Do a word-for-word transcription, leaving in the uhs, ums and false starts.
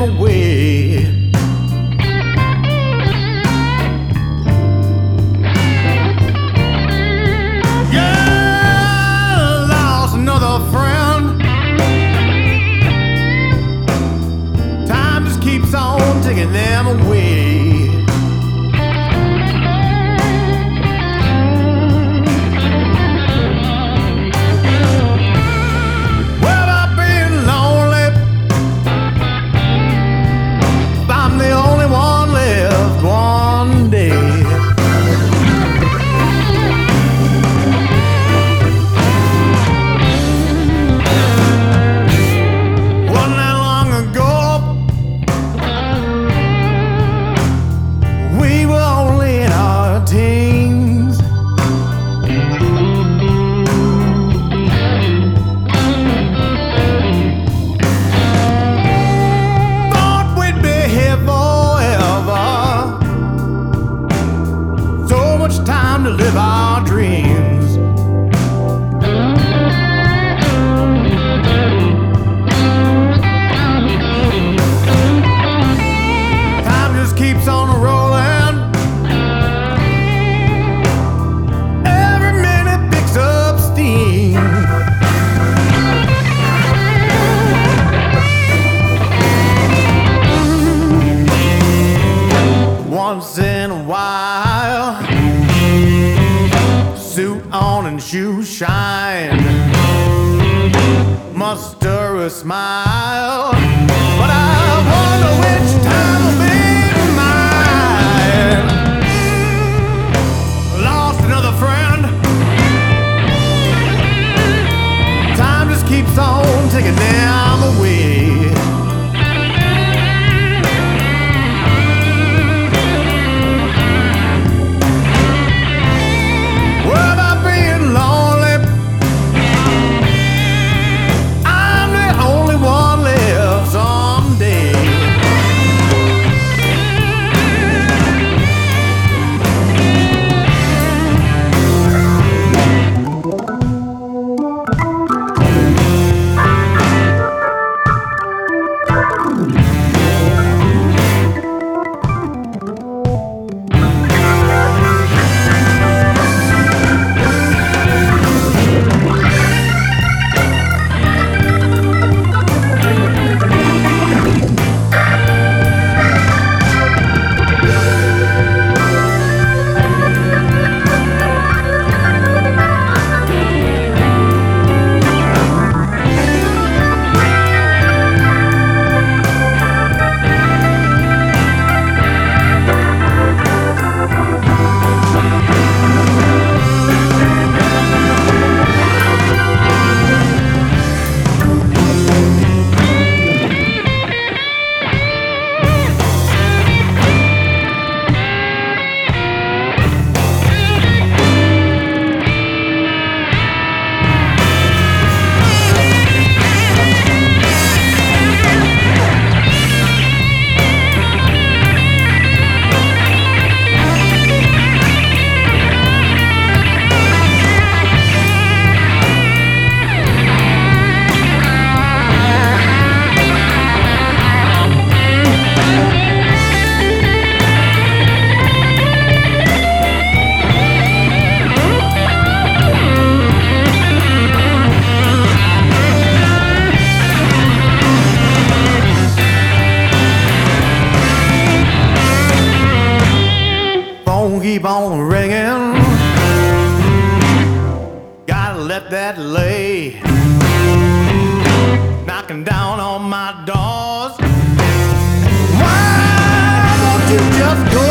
away. Yeah, lost another friend. Time just keeps on taking them away. Time to live our dreams. Time just keeps on rolling. Every minute picks up steam. Once in a while, suit on and shoes shine, muster a smile, but I wonder which time will be mine. Lost another friend. Time just keeps on taking them away. Keep on ringing, gotta let that lay, knocking down on my doors. Why won't you just go